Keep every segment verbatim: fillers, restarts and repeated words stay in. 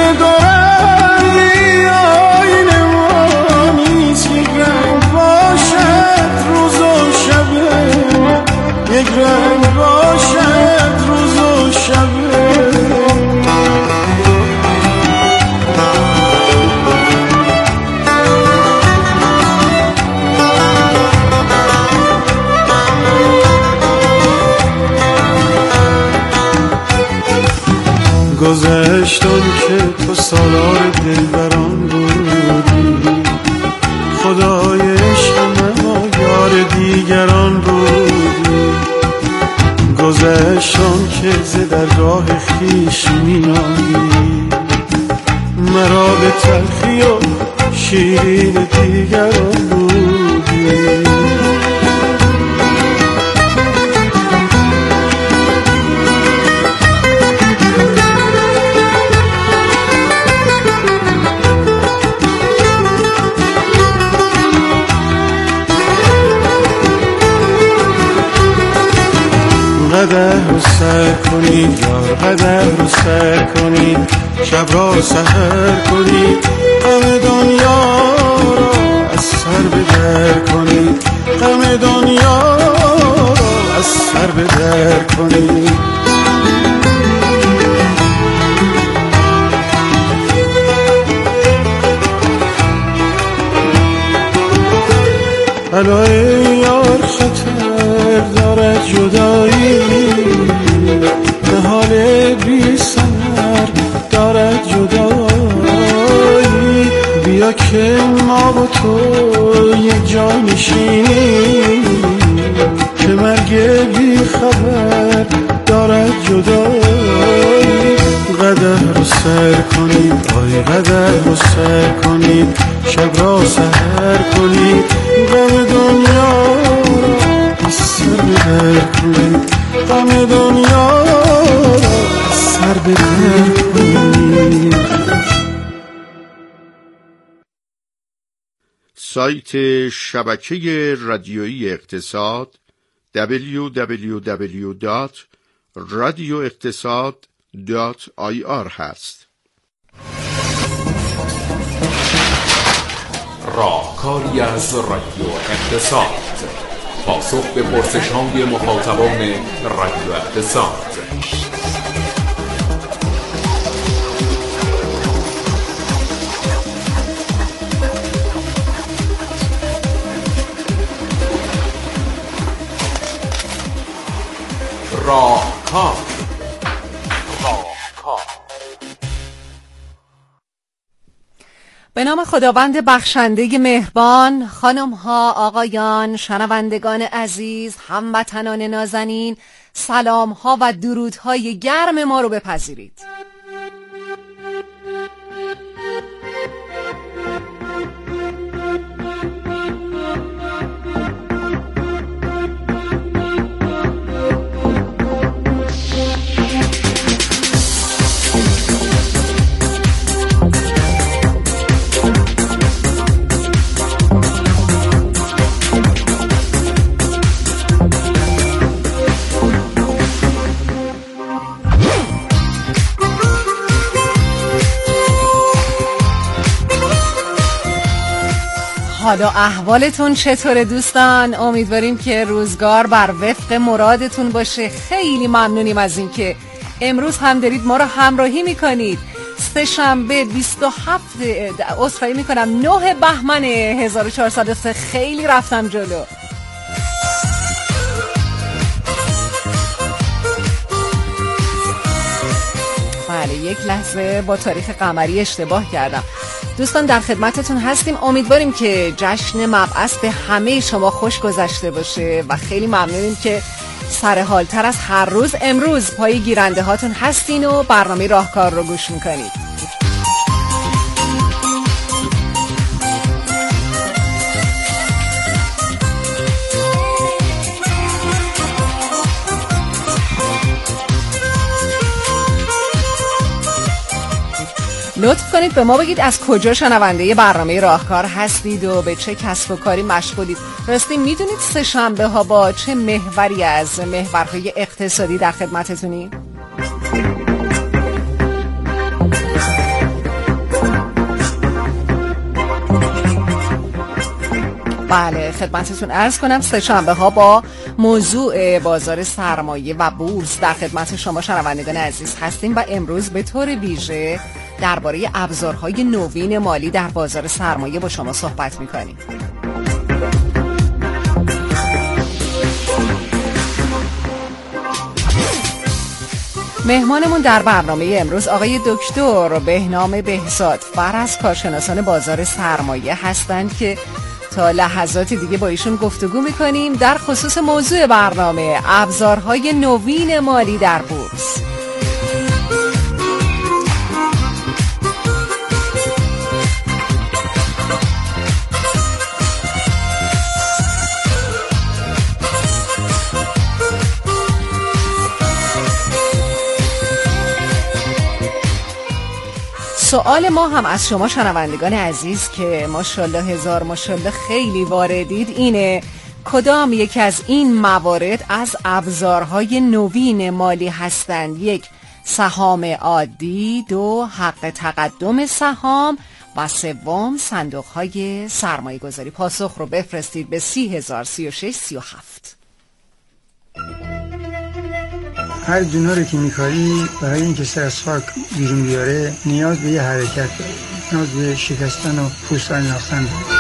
دورنگی آینه ما نیست، یک رنگ باشد روز و شبه، یک رنگ باشد روز و شبه. گذشتم که تو سالار دلبران بودی، خدای عشق من یار دیگران بودی. گذشتم که ز درگاه خویش مینامی، مرا به تلخی و شیرین دیگران بودی. قدر رو سر کنید یار، قدر رو سر کنید، شب را سحر کنید، غم دنیا را از سر بدر کنید، غم دنیا را از سر بدر کنید. الای یار خطر دارد جدایی، نهال بی ثمر دارد جدایی. بیا که ما با تو یک جا نشینیم، که مرگ بی خبر دارد جدایی. قدر رو سر کنید آی قدر رو سر کنید، شب را سحر کنید، غم دنیا را از سر بدر کنید، غم دنیا را از سر بدر کنید. سایت شبکه رادیویی اقتصاد دبلیو دبلیو دبلیو دات رادیو اقتصاد دات آی آر هست. راهکاری از رادیو اقتصاد، پاسخ به پرسش‌های مخاطبان رادیو اقتصاد. راهکار به نام خداوند بخشنده مهربان. خانم ها، آقایان، شنوندگان عزیز، هموطنان نازنین، سلام ها و درودهای گرم ما رو بپذیرید. حالا احوالتون چطوره دوستان؟ امیدواریم که روزگار بر وفق مرادتون باشه. خیلی ممنونیم از این که امروز هم دارید ما رو همراهی میکنید. سه شنبه بیست و هفت عذرخواهی میکنم نه بهمن هزار و چهارصد و سه. خیلی رفتم جلو. بله، یک لحظه با تاریخ قمری اشتباه کردم. دوستان در خدمتتون هستیم. امیدواریم که جشن مبعث به همه شما خوش گذشته باشه و خیلی ممنونیم که سرحالتر از هر روز امروز پای گیرنده هاتون هستین و برنامه راهکار رو گوش میکنید. لطف کنید به ما بگید از کجا شنونده برنامه راهکار هستید و به چه کسب و کاری مشغولید. راستی میدونید سه شنبه ها با چه محوری از محورهای اقتصادی در خدمتتونیم؟ بله خدمتتون عرض کنم سه شنبه ها با موضوع بازار سرمایه و بورس در خدمت شما شنوندگان عزیز هستیم و امروز به طور ویژه درباره ابزارهای نوین مالی در بازار سرمایه با شما صحبت می‌کنیم. مهمانمون در برنامه امروز آقای دکتر بهنام بهزاد فر از کارشناسان بازار سرمایه هستند که تا لحظات دیگه با ایشون گفتگو میکنیم در خصوص موضوع برنامه ابزارهای نوین مالی در بورس. سوال ما هم از شما شنوندگان عزیز که ماشاءالله هزار ماشاءالله خیلی واردید اینه: کدام یک از این موارد از ابزارهای نوین مالی هستند؟ یک، سهام عادی. دو، حق تقدم سهام. و سوم، صندوق‌های سرمایه گذاری. پاسخ رو بفرستید به سی هزار سی و شش سی و هفت. هر دونه رو که می‌کاری برای اینکه سر از خاک بیرون بیاره نیاز به یه حرکت داره، نیاز به شکستن و پوست انداختن داره.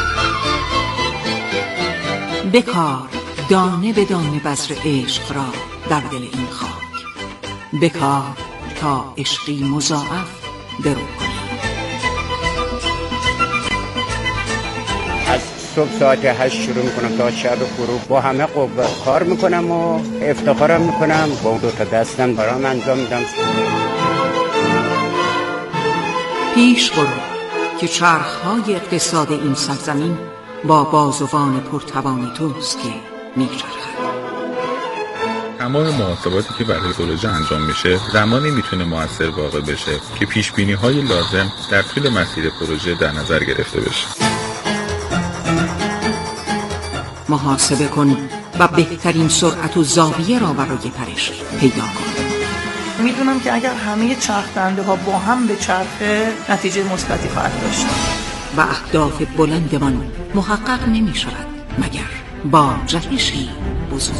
بکار دانه به دانه بذر عشق را در دل این خاک، بکار تا عشقی مضاعف درو کنی. از صبح ساعت هشت شروع میکنم تا شب غروب با همه قوه کار میکنم و افتخارم میکنم با اون دو تا دستم برام انجام میدم. پیش برو که چرخهای اقتصاد این سرزمین با بازوان پرتوان توست که میچرخد. تمام محاسباتی که برای پروژه انجام میشه زمانی میتونه مؤثر واقع بشه که پیش بینی های لازم در طول مسیر پروژه در نظر گرفته بشه. محاسبه کن و بهترین سرعت و زاویه را برای پرش پیدا کن. میدونم که اگر همه چرخ دنده ها با هم به چرخه نتیجه مثبتی خواهد داشت و اهداف بلندمان محقق نمی شود مگر با جهشی بزرگ.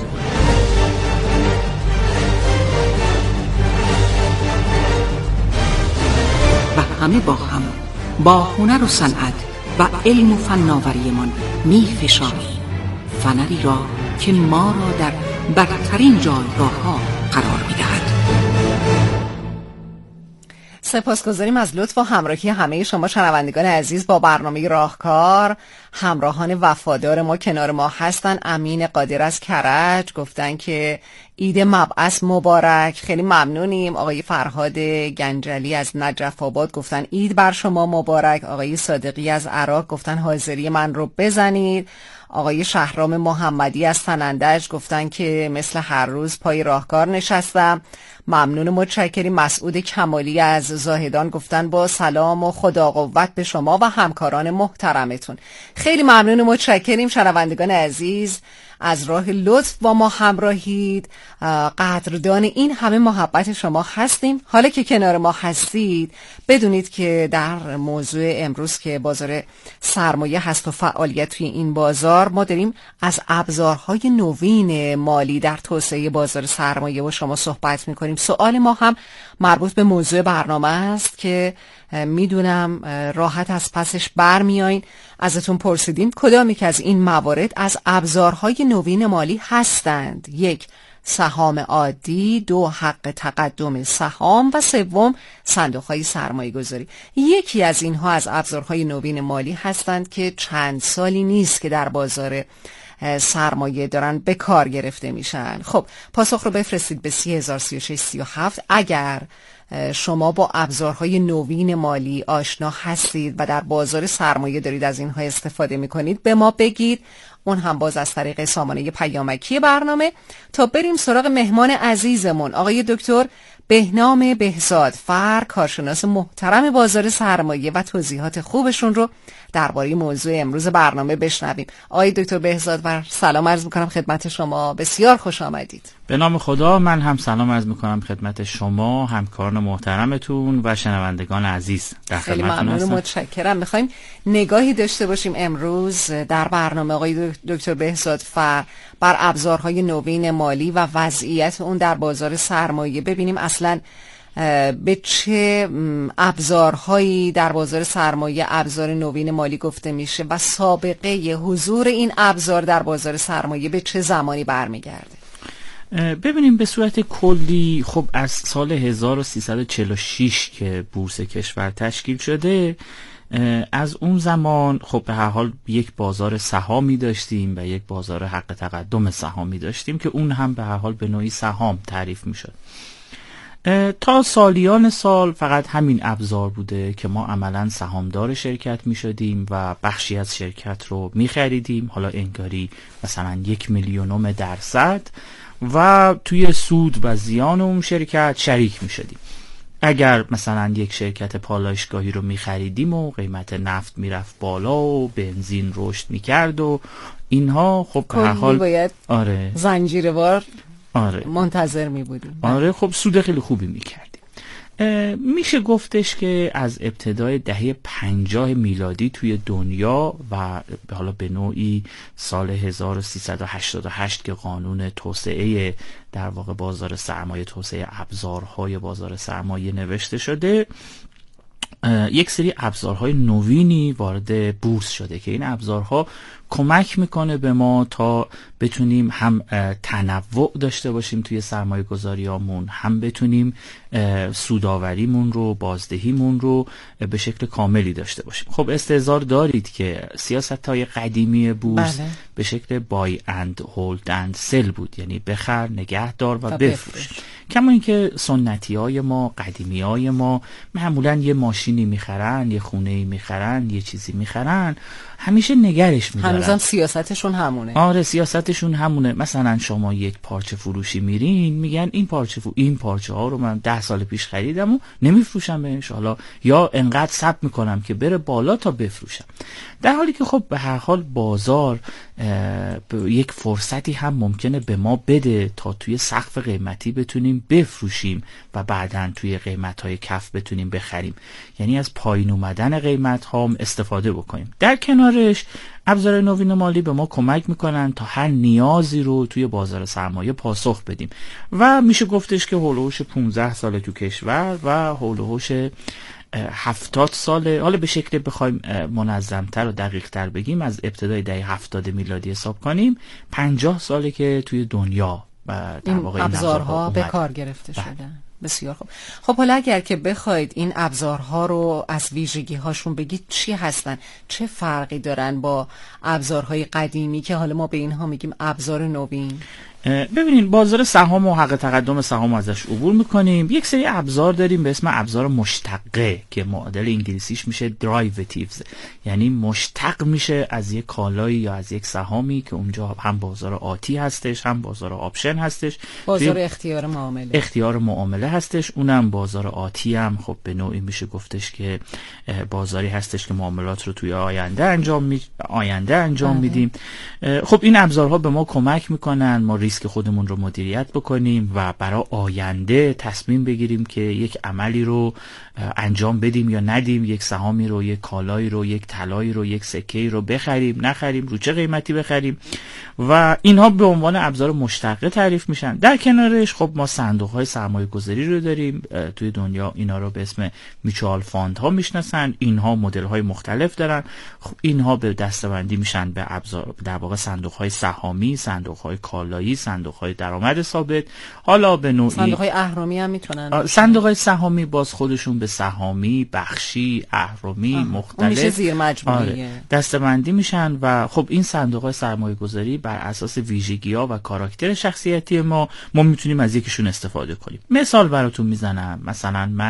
و همه با هم با هنر و صنعت و علم و فناوریمان می فشاریم فنری را که ما را در برترین جایگاه ها قرار می دهد. سپاسگزاریم از لطف و همراهی همه شما شنوندگان عزیز با برنامه راهکار. همراهان وفادار ما کنار ما هستن. امین قادر از کرج گفتن که عید مبعث مبارک. خیلی ممنونیم. آقای فرهاد گنجلی از نجف آباد گفتن عید بر شما مبارک. آقای صادقی از عراق گفتن حاضری من رو بزنید. آقای شهرام محمدی از سنندج گفتن که مثل هر روز پای راهکار نشستم. ممنون، متشکریم. مسعود کمالی از زاهدان گفتن با سلام و خدا قوت به شما و همکاران محترمتون. خیلی ممنون و متشکریم شنوندگان عزیز از راه لطف با ما همراهید. قدردان این همه محبت شما هستیم. حالا که کنار ما هستید بدونید که در موضوع امروز که بازار سرمایه هست و فعالیت توی این بازار، ما داریم از ابزارهای نوین مالی در توسعه بازار سرمایه و شما صحبت میکنیم. سوال ما هم مربوط به موضوع برنامه است که میدونم راحت از پسش برمیایین. ازتون پرسیدیم کدامی که از این موارد از ابزارهای نوین مالی هستند؟ یک، سهام عادی. دو، حق تقدم سهام. و سوم، صندوق‌های سرمایه گذاری. یکی از اینها از ابزارهای نوین مالی هستند که چند سالی نیست که در بازار سرمایه دارن به کار گرفته میشن. خب پاسخ رو بفرستید به سی هزار سی و شش سی و هفت. اگر شما با ابزارهای نوین مالی آشنا هستید و در بازار سرمایه دارید از اینها استفاده میکنید به ما بگید، اون هم باز از طریق سامانه پیامکی برنامه. تا بریم سراغ مهمان عزیزمون آقای دکتر بهنام بهزاد فر، کارشناس محترم بازار سرمایه، و توضیحات خوبشون رو درباره موضوع امروز برنامه بشنویم. آقای دکتر بهزاد فر، سلام عرض میکنم خدمت شما. بسیار خوش آمدید. به نام خدا، من هم سلام عرض میکنم خدمت شما، همکاران محترمتون و شنوندگان عزیز. در خیلی خدمتتون ممنون هستم. و متشکرم. میخوایم نگاهی داشته باشیم امروز در برنامه آقای دکتر بهزاد فر بر ابزارهای نوین مالی و وضعیت اون در بازار سرمایه. ببینیم اصلا به چه ابزارهایی در بازار سرمایه ابزار نوین مالی گفته میشه و سابقه حضور این ابزار در بازار سرمایه به چه زمانی برمیگرده. ببینیم به صورت کلی خب از سال هزار و سیصد و چهل و شش که بورس کشور تشکیل شده، از اون زمان خب به هر حال یک بازار سهامی داشتیم و یک بازار حق تقدم سهامی داشتیم که اون هم به هر حال به نوعی سهام تعریف میشد. تا سالیان سال فقط همین ابزار بوده که ما عملا سهامدار شرکت می شدیم و بخشی از شرکت رو می خریدیم، حالا انگاری مثلا یک میلیونم درصد، و توی سود و زیان اون شرکت شریک می شدیم. اگر مثلا یک شرکت پالایشگاهی رو می خریدیم و قیمت نفت می رفت بالا و بنزین رشد می کرد و اینها، خب به هر حال باید آره زنجیروار آره منتظر می بودیم. آره خب سود خیلی خوبی می کردیم. میشه گفتش که از ابتدای دهه پنجاه میلادی توی دنیا و حالا به نوعی سال هزار و سیصد و هشتاد و هشت که قانون توسعه در واقع بازار سرمایه، توسعه ابزارهای بازار سرمایه نوشته شده، یک سری ابزارهای نوینی وارد بورس شده که این ابزارها کمک میکنه به ما تا بتونیم هم تنوع داشته باشیم توی سرمایه گذاریامون، هم بتونیم سوداوریمون رو، بازدهیمون رو به شکل کاملی داشته باشیم. خب استحضار دارید که سیاست‌های قدیمی بورس بله. به شکل بای اند هولد اند سل بود، یعنی بخر، نگه دار و بفروش. کما اینکه سنتی های ما، قدیمی های ما معمولا یه ماشینی میخرن، یه خونه‌ای میخرن، یه چیزی میخرن، همیشه نگرش میدارن. هنوزم سیاستشون همونه. آره سیاستشون همونه. مثلا شما یک پارچه فروشی میرین، میگن این پارچه فو... این پارچه ها رو من ده سال پیش خریدم و نمیفروشم بهش، حالا یا انقدر ثبت میکنم که بره بالا تا بفروشم. در حالی که خب به هر حال بازار یک فرصتی هم ممکنه به ما بده تا توی سقف قیمتی بتونیم بفروشیم و بعداً توی قیمت‌های کف بتونیم بخریم، یعنی از پایین اومدن قیمت ها هم استفاده بکنیم. در کنارش ابزار نوین مالی به ما کمک میکنن تا هر نیازی رو توی بازار سرمایه پاسخ بدیم و میشه گفتش که هولوش پانزده ساله تو کشور و هولوش هفتاد ساله، حالا به شکل بخوایم منظمتر و دقیق تر بگیم از ابتدای دهه هفتاد میلادی حساب کنیم، پنجاه ساله که توی دنیا در واقع این ابزارها به کار گرفته شدن. بسیار خوب. خب حالا اگر که بخواید این ابزارها رو از ویژگی هاشون بگید چی هستن، چه فرقی دارن با ابزارهای قدیمی که حالا ما به اینها میگیم ابزار نوین؟ ببینید بازار سهام و حق تقدم سهام ازش عبور میکنیم. یک سری ابزار داریم به اسم ابزار مشتقه که معادل انگلیسیش میشه derivatives، یعنی مشتق میشه از یک کالایی یا از یک سهامی که اونجا هم بازار آتی هستش، هم بازار آپشن هستش، بازار اختیار معامله اختیار معامله هستش. اونم بازار آتی هم خب به نوعی میشه گفتش که بازاری هستش که معاملات رو توی آینده انجام می... آینده انجام میدیم. خب این ابزارها به ما کمک میکنن ما ریسک خودمون رو مدیریت بکنیم و برای آینده تصمیم بگیریم که یک عملی رو انجام بدیم یا ندیم، یک سهامی رو، یک کالایی رو، یک طلایی رو، یک سکه‌ای رو بخریم نخریم، رو چه قیمتی بخریم، و اینها به عنوان ابزار مشتقه تعریف میشن. در کنارش خب ما صندوق‌های سرمایه‌گذاری رو داریم، توی دنیا اینا رو به اسم میچوال فاند ها میشناسن. اینها مدل‌های مختلف دارن. خب اینها به دسته‌بندی میشن به ابزار در واقع صندوق‌های سهامی، صندوق‌های کالایی، صندوق‌های درآمد ثابت. حالا به نوعی صندوق‌های اهرمی هم میتونن. صندوق‌های سهامی باز خودشون به سهامی، بخشی، اهرمی مختلف میشه زیر مجموعه آره. دسته‌بندی میشن و خب این صندوق‌های سرمایه‌گذاری بر اساس ویژگی‌ها و کاراکتر شخصیتی ما ما میتونیم از یکیشون استفاده کنیم. مثال براتون میزنم، مثلا من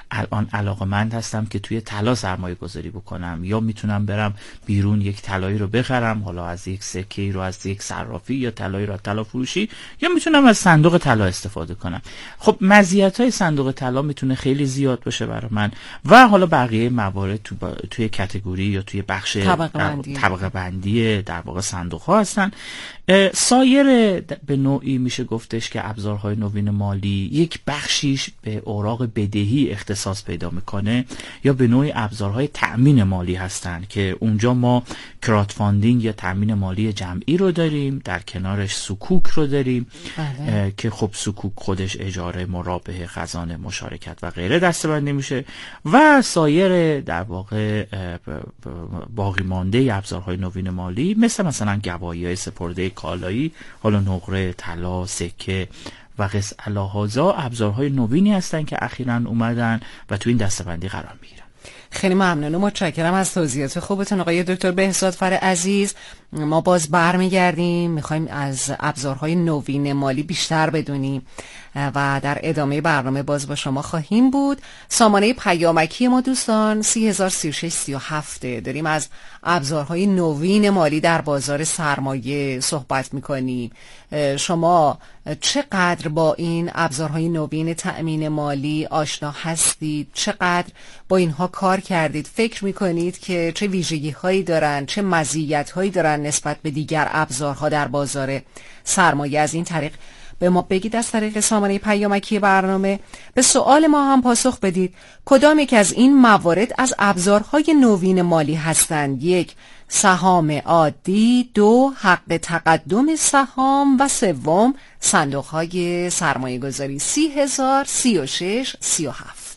الان علاقه‌مند هستم که توی طلا سرمایه گذاری بکنم، یا میتونم برم بیرون یک طلایی رو بخرم، حالا از یک سکه‌ای رو از یک صرافی یا طلایی رو طلا فروشی، یا میتونم از صندوق طلا استفاده کنم. خب مزیت‌های صندوق طلا میتونه خیلی زیاد باشه برای من، و حالا بقیه موارد تو با... توی کاتگوری یا توی بخش طبقه بندی, طبقه بندی در واقع صندوق ها هستن. سایر به نوعی میشه گفتش که ابزارهای نوین مالی یک بخشیش به اوراق بدهی اختصاص پیدا میکنه، یا به نوعی ابزارهای تأمین مالی هستن که اونجا ما کرات فاندینگ یا تأمین مالی جمعی رو داریم، در کنارش سکوک رو داریم بله. که خب سکوک خودش اجاره، مرابحه، خزانه، مشارکت و غیره دسته‌بندی میشه، و سایر در واقع باقی مانده ابزارهای نوین مالی مثل مثلا گواهی‌های سپرده کالایی، حالا نقره، طلا، سکه و قص الهازا ابزارهای نوینی هستن که اخیراً اومدن و تو این دسته‌بندی قرار میگیرن. خیلی ممنون و متشکرم از توضیحات خوبتون آقای دکتر بهزادفر عزیز. ما باز برمیگردیم، میخوایم از ابزارهای نوین مالی بیشتر بدونیم و در ادامه برنامه باز با شما خواهیم بود. سامانه پیامکی ما دوستان سی هزار سی و شش سی و هفت، داریم از ابزارهای نوین مالی در بازار سرمایه صحبت میکنیم. شما چقدر با این ابزارهای نوین تأمین مالی آشنا هستید؟ چقدر با اینها کار کردید؟ فکر میکنید که چه ویژگی هایی دارن، چه مزیت هایی دارن نسبت به دیگر ابزارها در بازار سرمایه؟ از این طریق به ما بگید از طریق سامانه پیامکی برنامه. به سوال ما هم پاسخ بدید کدام یک از این موارد از ابزارهای نوین مالی هستند؟ یک، سهام عادی، دو، حق تقدم سهام، و سوم، صندوق‌های سرمایه گذاری. سی هزار سی و شش سی و هفت.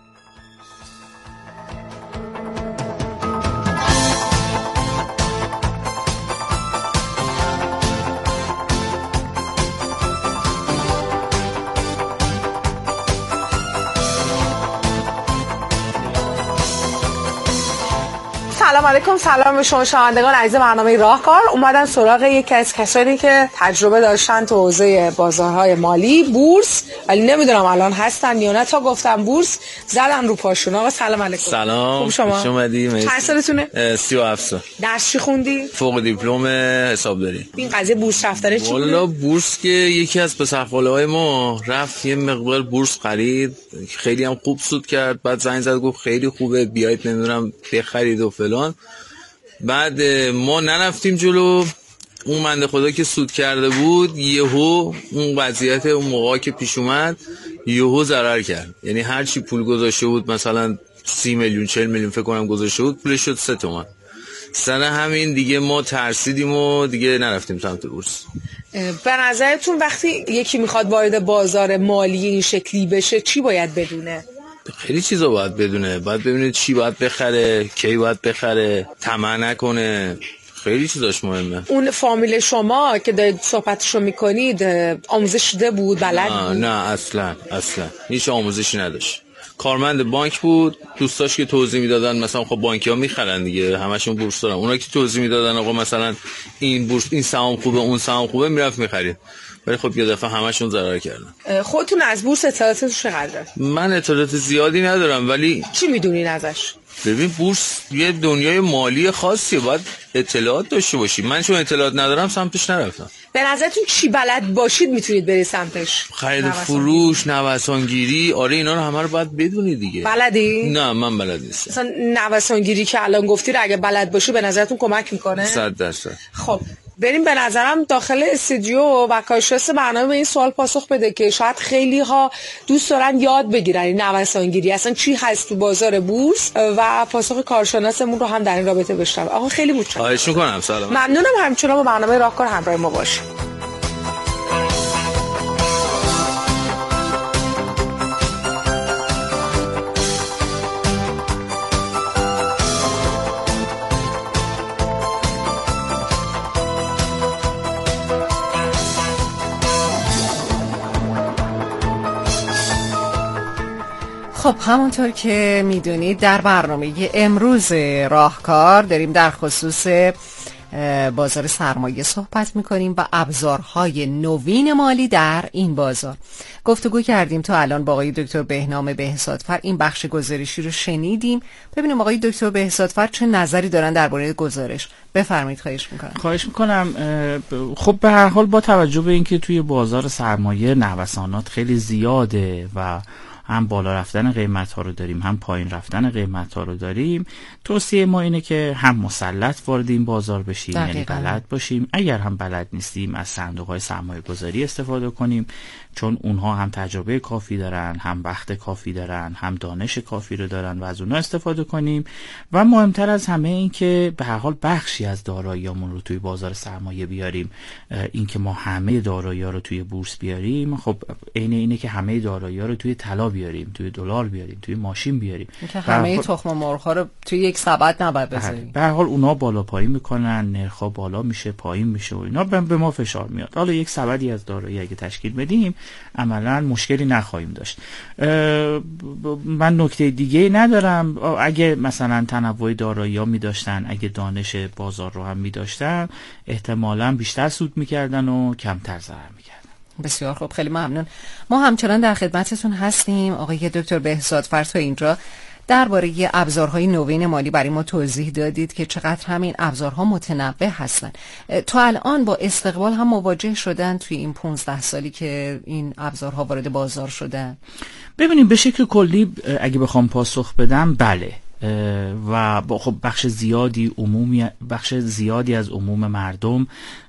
سلام علیکم، سلام به شما شنوندگان عزیز برنامه راهکار. اومدن سراغ یکی از کسانی که تجربه داشتن تو حوزه بازارهای مالی، بورس، ولی نمیدونم الان هستن یا نه. تا گفتم بورس زدن رو پاشون. آقا سلام علیکم. سلام، خوب شما؟ خوش اومدی. چند سالتونه؟ سی و هفت سال. درس چی خوندی؟ فوق دیپلم حسابداری. این قضیه بورس رفتن چی بود؟ والا بورس که یکی از پسرخاله‌های ما رفت یه مقدار بورس خرید، خیلی هم خوب سود کرد، بعد زنگ زد گفت خیلی خوبه بیایید نمیدونم بخرید و فلان. بعد ما نرفتیم جلو، اون بنده خدا که سود کرده بود یهو اون وضعیت اون موقع که پیش اومد یهو ضرر کرد. یعنی هر چی پول گذاشته بود، مثلا سی میلیون چهل میلیون فکر کنم گذاشته بود، پولش شد سه تومن. سر همین دیگه ما ترسیدیم و دیگه نرفتیم سمت بورس. به نظرتون وقتی یکی میخواد وارد بازار مالی این شکلی بشه چی باید بدونه؟ خیلی چیزا باید بدونه. باید ببینه چی باید بخره، کی باید بخره، طمع نکنه، خیلی چیزاش مهمه. اون فامیل شما که دارید صحبتشو میکنید آموزش دیده بود، بلد نه بود؟ نه اصلا اصلا هیچ آموزشی نداشت. کارمند بانک بود، دوستاش که توضیح میدادن مثلا خب بانکی ها میخرن دیگه، همشون بورس دارن، اونا که توضیح میدادن آقا مثلا این بورس این سهام خوبه اون سهام خوبه میرفت میخرید، ولی خب یه دفعه همشون ضرر کردن. خودتون از بورس اطلاعاتتون چقدره؟ من اطلاعات زیادی ندارم، ولی چی میدونین ازش؟ ببین بورس یه دنیای مالی خاصیه، باید اطلاعات داشته باشی. من چون اطلاعات ندارم سمتش نرفتم. به نظرتون چی بلد باشید میتونید برید سمتش؟ خرید فروش، نوسانگیری، آره اینا رو همه رو باید بدونی دیگه. بلدی؟ نه من بلد نیستم. مثلا نوسانگیری که الان گفتی رو اگه بلد باشی به نظرتون کمک میکنه؟ صد درصد. خب بریم به نظرم داخل استودیو و کارشناس برنامه به این سوال پاسخ بده که شاید خیلی ها دوست دارن یاد بگیرن این نوسانگیری اصلا چی هست تو بازار بورس، و پاسخ کارشناسمون رو هم در این رابطه بشنویم. آقا خیلی متشکرم. خواهش می‌کنم. سلام. ممنونم همچنان با برنامه راهکار همراه ما باشید. خب همونطور که میدونید در برنامه امروز راهکار داریم در خصوص بازار سرمایه صحبت میکنیم و ابزارهای نوین مالی در این بازار. گفتگو کردیم تا الان با آقای دکتر بهنام بهزادفر. این بخش گزارشی رو شنیدیم. ببینیم آقای دکتر بهزادفر چه نظری دارن درباره گزارش. بفرمایید. خواهش میکنم. خواهش میکنم. خب به هر حال با توجه به اینکه توی بازار سرمایه نوسانات خیلی زیاده و هم بالا رفتن قیمت ها رو داریم هم پایین رفتن قیمت ها رو داریم، توصیه ما اینه که هم مسلط وارد این بازار بشیم، یعنی بلد باشیم. اگر هم بلد نیستیم از صندوق های سرمایه گذاری استفاده کنیم، چون اونها هم تجربه کافی دارن، هم وقت کافی دارن، هم دانش کافی رو دارن و از اونها استفاده کنیم. و مهمتر از همه این که به هر حال بخشی از داراییامون رو توی بازار سرمایه بیاریم. این که ما همه دارایی‌ها رو توی بورس بیاریم، خب عین اینه که همه دارایی‌ها رو توی طلا بیاریم، توی دلار بیاریم، توی ماشین بیاریم. که همه تخم مرغ‌ها رو توی یک سبد نباید بذاریم. به هر حال اونها بالا پایین میکنن، نرخ‌ها بالا میشه، پایین میشه و اینا به ما فشار میاد. حالا یک سبدی از دارایی اگه تشکیل بدیم عملا مشکلی نخواهیم داشت. من نکته دیگه ندارم. اگه مثلا تنوع دارایی‌ها می‌داشتن، اگه دانش بازار رو هم می‌داشتن، احتمالاً بیشتر سود می‌کردن و کمتر ضرر می‌کردن. بسیار خوب، خیلی ممنون. ما همچنان در خدمتتون هستیم. آقای دکتر بهزادفر تا اینجا درباره ابزارهای نوین مالی برای ما توضیح دادید که چقدر همین ابزارها متنوع هستن. تا الان با استقبال هم مواجه شدن توی این پانزده سالی که این ابزارها وارد بازار شدن؟ ببینیم به شکل کلی اگه بخوام پاسخ بدم بله، و خب بخش زیادی عمومی بخش زیادی از عموم مردم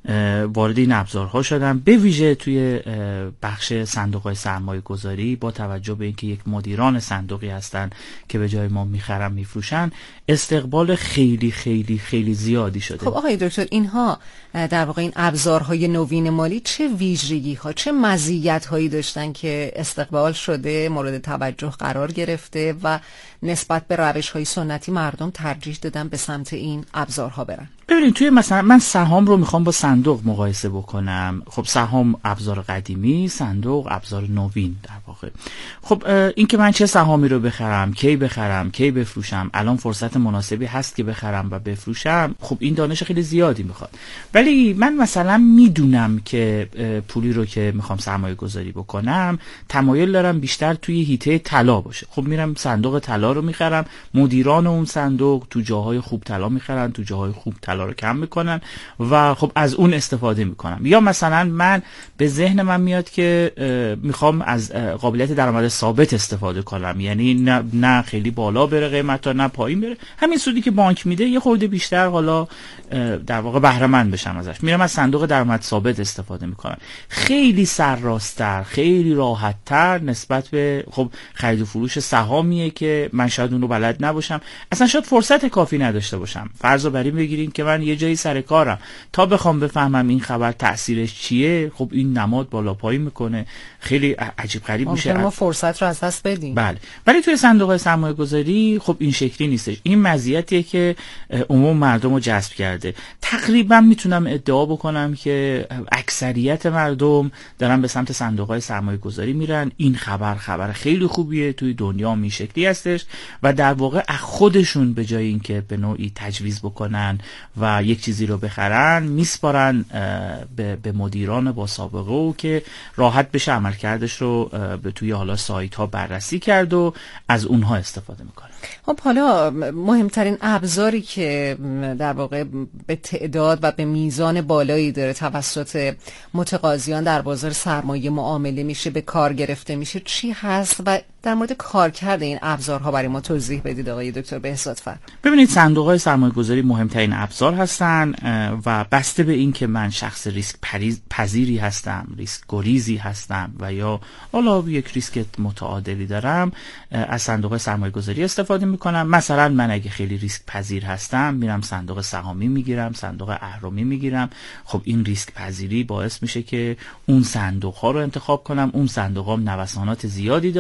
وارد این ابزارها شدن، به ویژه توی بخش صندوق‌های سرمایه گذاری. با توجه به اینکه یک مدیران صندوقی هستن که به جای ما میخرن میفروشن، استقبال خیلی خیلی خیلی زیادی شده. خب آقای دکتر، اینها در واقع این ابزارهای نوین مالی چه ویژگی‌ها، چه مزیت‌هایی داشتن که استقبال شده، مورد توجه قرار گرفته و نسبت به روش‌های سنتی مردم ترجیح دادن به سمت این ابزارها برن؟ ببینید توی مثلا من سهام رو میخوام با صندوق مقایسه بکنم. خب سهام ابزار قدیمی، صندوق ابزار نوین در واقع. خب این که من چه سهامی رو بخرم، کی بخرم، کی بفروشم، الان فرصت مناسبی هست که بخرم و بفروشم، خب این دانش خیلی زیادی میخواد. ولی من مثلا میدونم که پولی رو که میخوام سرمایه گذاری بکنم تمایل دارم بیشتر توی حیطه طلا باشه. خب میرم صندوق طلا رو میخرم، مدیران اون صندوق تو جاهای خوب طلا میخرن، تو جاهای خوب طلا رو کم میکنن و خب از اون استفاده میکنم. یا مثلا من به ذهن من میاد که میخوام از قابلیت درآمد ثابت استفاده کنم، یعنی نه, نه خیلی بالا بره قیمت تا نه پایین بره، همین سودی که بانک میده یه خورده بیشتر حالا در واقع بهره مند بشم ازش، میرم از صندوق درآمد ثابت استفاده میکنم. خیلی سرراست‌تر، خیلی راحت‌تر نسبت به خب خرید و فروش سهامیه که من شاید اون رو بلد نباشم، اصلا شاید فرصت کافی نداشته باشم. فرض رو بر این بگیریم که من یه جایی سر کارم، تا بخوام بفهمم این خبر تأثیرش چیه، خب این نماد بالا پایین میکنه، خیلی عجیب غریب میشه، ما فرصت رو از دست بدیم. بله. ولی توی صندوق سرمایه گذاری خب این شکلی نیستش. این مزیتیه که عموم مردم رو جذب کرده. تقریبا میتونم ادعا بکنم که اکثریت مردم دارن به سمت صندوق سرمایه گذاری میرن. این خبر خبر خیلی خوبیه، توی دنیا این شکلی هستش و در واقع خودشون به جای اینکه به نوعی تجویز بکنن و یک چیزی رو بخرن، میسپارن به, به مدیران با سابقه و که راحت بشه عملکردش رو به توی حالا سایت ها بررسی کرد و از اونها استفاده میکنن. خب حالا مهمترین ابزاری که در واقع به تعداد و به میزان بالایی داره توسط متقاضیان در بازار سرمایه معامله میشه، به کار گرفته میشه، چی هست و در مورد کارکرد این ابزارها برای ما توضیح بدید آقای دکتر بهزادفر. ببینید صندوق‌های سرمایه‌گذاری مهمترین ابزار هستن و بسته به این که من شخص ریسک پذیری هستم، ریسک گریزی هستم و یا حالا یک ریسک متعادلی دارم، از صندوق سرمایه‌گذاری استفاده میکنم. مثلا من اگه خیلی ریسک پذیر هستم، میرم صندوق سهامی میگیرم، صندوق اهرمی میگیرم. خب این ریسک پذیری باعث میشه که اون صندوق ها رو انتخاب کنم. اون صندوق ها نوسانات زیادی دارن و من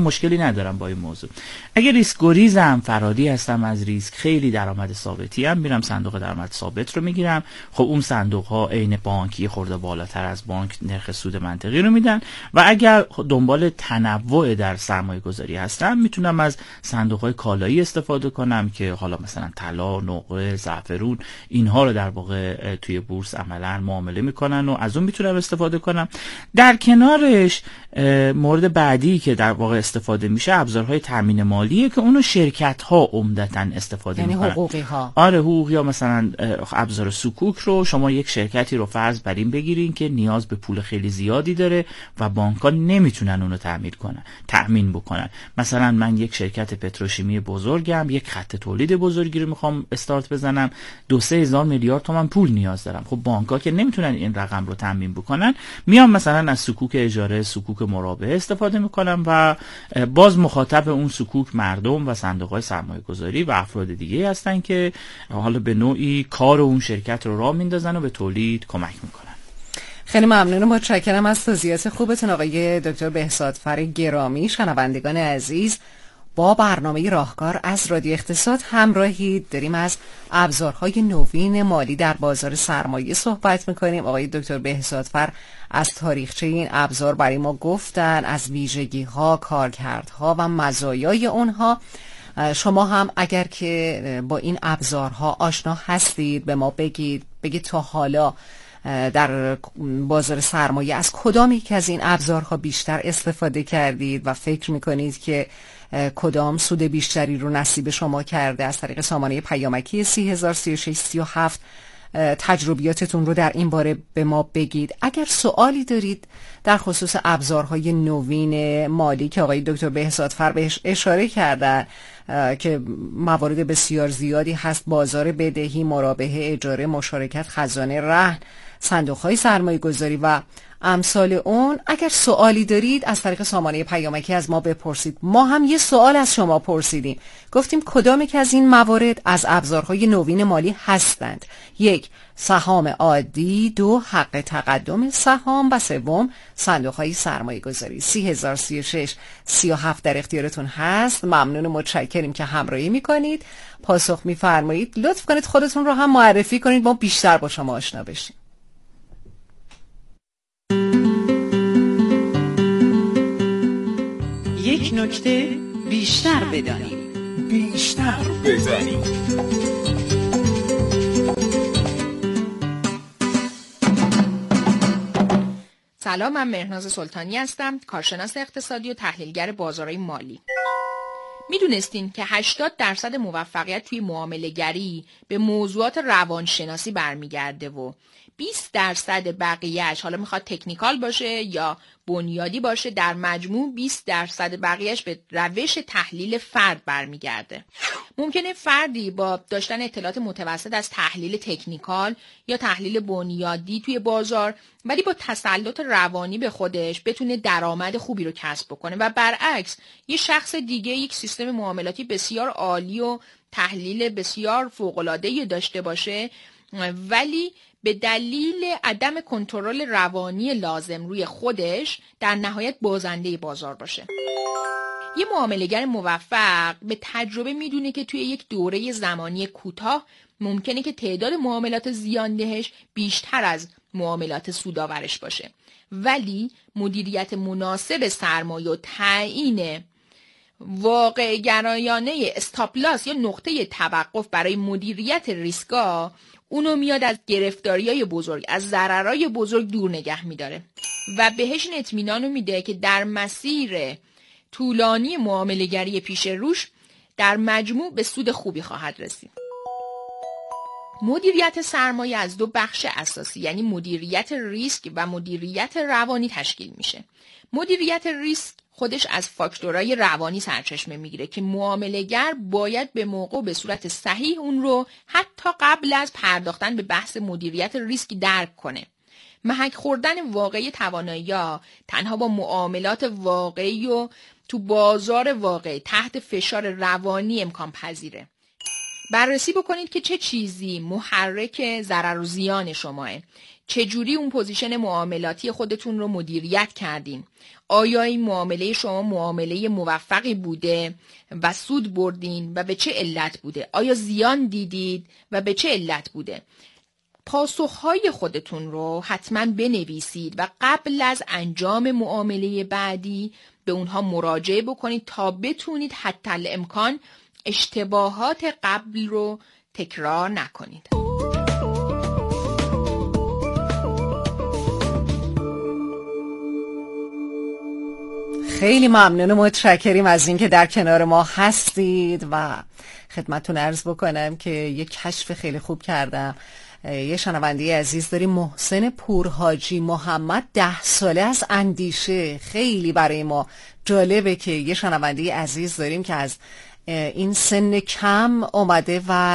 مشکلی ندارم با این موضوع. اگه ریسک گریزم، فراری هستم از ریسک، خیلی درآمد ثابتی ام، میرم صندوق درآمد ثابت رو میگیرم. خب اون صندوق ها عین بانکی خورده بالاتر از بانک نرخ سود منطقی رو میدن. و اگر دنبال تنوع در سرمایه گذاری هستم، میتونم از صندوق های کالایی استفاده کنم که حالا مثلا طلا، نقره، زعفرون، اینها رو در واقع توی بورس عملا معامله میکنن و از اون میتونم استفاده کنم. در کنارش مورد بعدی که در واقع استفاده میشه ابزارهای تامین مالیه که اونو شرکت ها عمدتاً استفاده یعنی میکنن. حقوقی ها. آره حقوقی ها، مثلا ابزار سکوک رو شما یک شرکتی رو فرض بر این بگیرین که نیاز به پول خیلی زیادی داره و بانک‌ها نمیتونن اونو تامین کنن، تامین بکنن. مثلا من یک شرکت پتروشیمی بزرگم، یک خط تولید بزرگی رو میخوام استارت بزنم، دو سه هزار میلیارد تومان پول نیاز دارم. خب بانک‌ها که نمیتونن این رقم رو تامین بکنن، میام مثلا از سکوک اجاره، سکوک مرابحه استفاده میکنم و باز مخاطب اون سکوک مردم و صندوق‌های سرمایه‌گذاری و افراد دیگه هستن که حالا به نوعی کار اون شرکت رو راه میندازن و به تولید کمک میکنن. خیلی ممنون و متشکرم از توضیحات خوبتون آقای دکتر بهزادفر گرامی. شنوندگان عزیز، با برنامه راهکار از رادیو اقتصاد همراهید. داریم از ابزارهای نوین مالی در بازار سرمایه صحبت میکنیم. آقای دکتر بهزادفر از تاریخچه این ابزار برای ما گفتن، از ویژگی‌ها، کارکردها و مزایای اونها. شما هم اگر که با این ابزارها آشنا هستید به ما بگید بگید تا حالا در بازار سرمایه از کدام یک از این ابزارها بیشتر استفاده کردید و فکر میکنید که کدام سود بیشتری رو نصیب شما کرده. از طریق سامانه پیامکی سی هزار سی و شش سی و هفت تجربیاتتون رو در این باره به ما بگید. اگر سوالی دارید در خصوص ابزارهای نوین مالی که آقای دکتر بهزادفر بهش اشاره کردن که موارد بسیار زیادی هست، بازار بدهی، مرابحه، اجاره، مشارکت، خزانه، رهن، صندوق‌های سرمایه‌گذاری و امثال اون، اگر سوالی دارید از طریق سامانه پیامکی از ما بپرسید. ما هم یه سوال از شما پرسیدیم، گفتیم کدام یک از این موارد از ابزارهای نوین مالی هستند؟ یک، سهام عادی، دو، حق تقدم سهام و سوم، صندوق‌های سرمایه‌گذاری. سی هزار سی و شش سی و هفت در اختیارتون هست. ممنون و متشکریم که همراهی میکنید، پاسخ میفرمایید. لطف کنید خودتون رو هم معرفی کنید ما بیشتر با شما آشنا بشیم. یک نکته بیشتر بدانیم، بیشتر بدانیم. سلام، من مهرناز سلطانی هستم، کارشناس اقتصادی و تحلیلگر بازارهای مالی. میدونستین که هشتاد درصد موفقیت توی معامله گری به موضوعات روانشناسی برمیگرده و بیست درصد بقیهش، حالا میخواد تکنیکال باشه یا بنیادی باشه، در مجموع بیست درصد بقیهش به روش تحلیل فرد برمیگرده. ممکنه فردی با داشتن اطلاعات متوسط از تحلیل تکنیکال یا تحلیل بنیادی توی بازار، ولی با تسلط روانی به خودش بتونه درآمد خوبی رو کسب بکنه و برعکس یه شخص دیگه یک سیستم معاملاتی بسیار عالی و تحلیل بسیار فوق‌العاده‌ای داشته باشه، ولی به دلیل عدم کنترل روانی لازم روی خودش در نهایت بازنده بازار باشه. یه معامله‌گر موفق به تجربه میدونه که توی یک دوره زمانی کوتاه ممکنه که تعداد معاملات زیاندهش بیشتر از معاملات سودآورش باشه، ولی مدیریت مناسب سرمایه و تعیین واقع گرایانه استاپ لاس یا نقطه توقف برای مدیریت ریسکا اونو میاد از گرفتاریای بزرگ، از ضررهای بزرگ دور نگه میداره و بهش اطمینانو میده که در مسیر طولانی معامله‌گری پیش روش در مجموع به سود خوبی خواهد رسید. مدیریت سرمایه از دو بخش اساسی، یعنی مدیریت ریسک و مدیریت روانی تشکیل میشه. مدیریت ریسک خودش از فاکتورهای روانی سرچشمه میگیره که معامله‌گر باید به موقع به صورت صحیح اون رو حتی قبل از پرداختن به بحث مدیریت ریسک درک کنه. محک خوردن واقعی توانایی‌ها تنها با معاملات واقعی و تو بازار واقعی تحت فشار روانی امکان پذیره. بررسی بکنید که چه چیزی محرک ضرر و زیان شماه. چجوری اون پوزیشن معاملاتی خودتون رو مدیریت کردین؟ آیا این معامله شما معامله موفقی بوده و سود بردین و به چه علت بوده؟ آیا زیان دیدید و به چه علت بوده؟ پاسخهای خودتون رو حتما بنویسید و قبل از انجام معامله بعدی به اونها مراجعه بکنید تا بتونید حتی الامکان اشتباهات قبل رو تکرار نکنید. خیلی ممنون و متشکریم از اینکه در کنار ما هستید و خدمتتون عرض بکنم که یک کشف خیلی خوب کردم. یه شنونده عزیز داریم، محسن پورحاجی محمد، ده ساله از اندیشه. خیلی برای ما جالبه که یه شنونده عزیز داریم که از این سن کم اومده و